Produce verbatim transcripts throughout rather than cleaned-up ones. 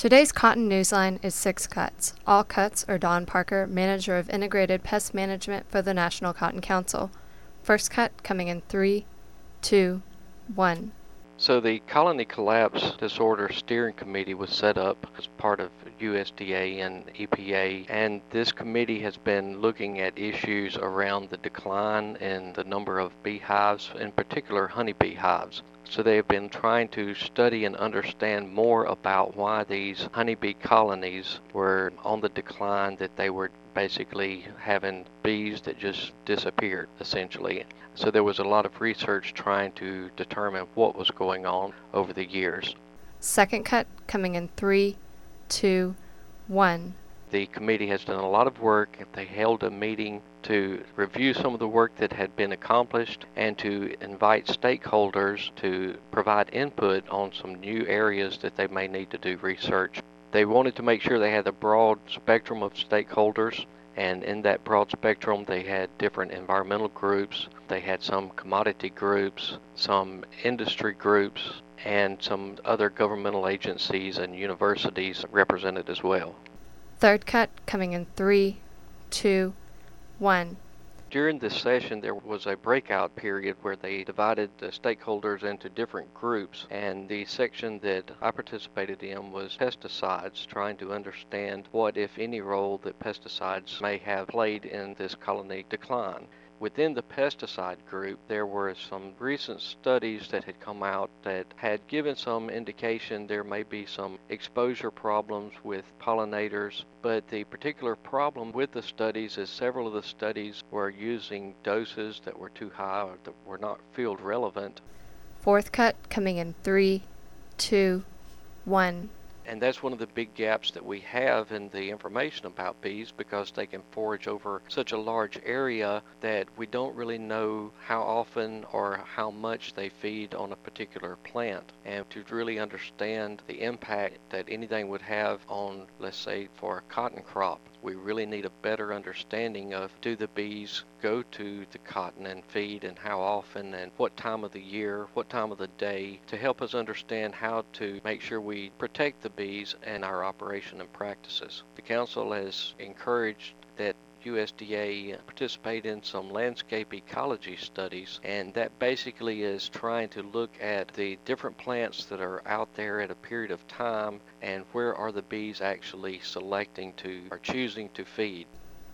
Today's Cotton Newsline is Six Cuts. All cuts are Don Parker, Manager of Integrated Pest Management for the National Cotton Council. First cut coming in three, two, one. So the Colony Collapse Disorder Steering Committee was set up as part of U S D A and E P A, and this committee has been looking at issues around the decline in the number of beehives, in particular honeybee hives. So they have been trying to study and understand more about why these honeybee colonies were on the decline, that they were basically having bees that just disappeared, essentially. So there was a lot of research trying to determine what was going on over the years. Second cut coming in three, two, one. The committee has done a lot of work. They held a meeting to review some of the work that had been accomplished and to invite stakeholders to provide input on some new areas that they may need to do research. They wanted to make sure they had a broad spectrum of stakeholders, and in that broad spectrum they had different environmental groups, they had some commodity groups, some industry groups, and some other governmental agencies and universities represented as well. Third cut coming in three, two, one. During this session, there was a breakout period where they divided the stakeholders into different groups, and the section that I participated in was pesticides, trying to understand what, if any, role that pesticides may have played in this colony decline. Within the pesticide group, there were some recent studies that had come out that had given some indication there may be some exposure problems with pollinators, but the particular problem with the studies is several of the studies were using doses that were too high or that were not field relevant. Fourth cut coming in three, two, one. And that's one of the big gaps that we have in the information about bees, because they can forage over such a large area that we don't really know how often or how much they feed on a particular plant. And to really understand the impact that anything would have on, let's say, for a cotton crop, we really need a better understanding of, do the bees go to the cotton and feed, and how often, and what time of the year, what time of the day, to help us understand how to make sure we protect the bees and our operation and practices. The council has encouraged that U S D A participate in some landscape ecology studies, and that basically is trying to look at the different plants that are out there at a period of time, and where are the bees actually selecting to or choosing to feed.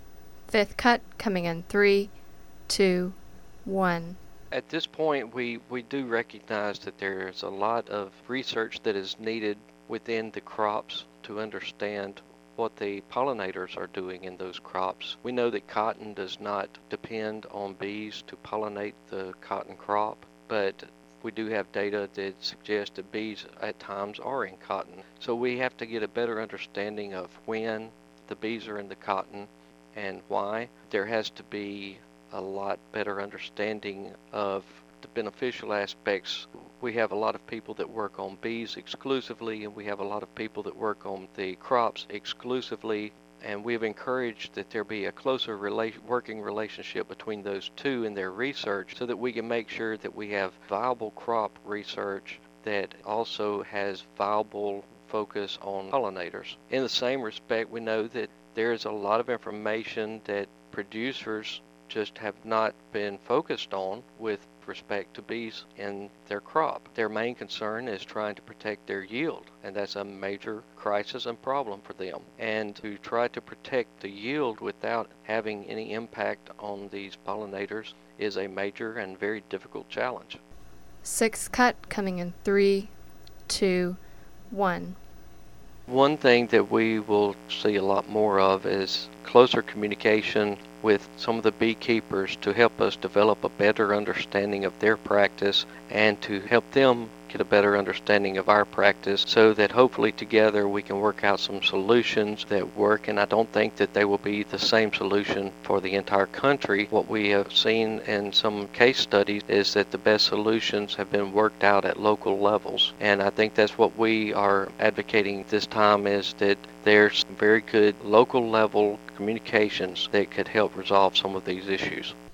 Fifth cut coming in three, two, one. At this point, we, we do recognize that there's a lot of research that is needed within the crops to understand what the pollinators are doing in those crops. We know that cotton does not depend on bees to pollinate the cotton crop, but we do have data that suggests that bees at times are in cotton. So we have to get a better understanding of when the bees are in the cotton and why. There has to be a lot better understanding of the beneficial aspects. We have a lot of people that work on bees exclusively, and we have a lot of people that work on the crops exclusively, and we've encouraged that there be a closer rela- working relationship between those two in their research, so that we can make sure that we have viable crop research that also has viable focus on pollinators. In the same respect, we know that there's a lot of information that producers just have not been focused on with respect to bees in their crop. Their main concern is trying to protect their yield, and that's a major crisis and problem for them. And to try to protect the yield without having any impact on these pollinators is a major and very difficult challenge. Sixth cut coming in three, two, one. One thing that we will see a lot more of is closer communication with some of the beekeepers to help us develop a better understanding of their practice, and to help them get a better understanding of our practice, so that hopefully together we can work out some solutions that work. And I don't think that they will be the same solution for the entire country. What we have seen in some case studies is that the best solutions have been worked out at local levels, and I think that's what we are advocating this time, is that there's very good local level communications that could help resolve some of these issues.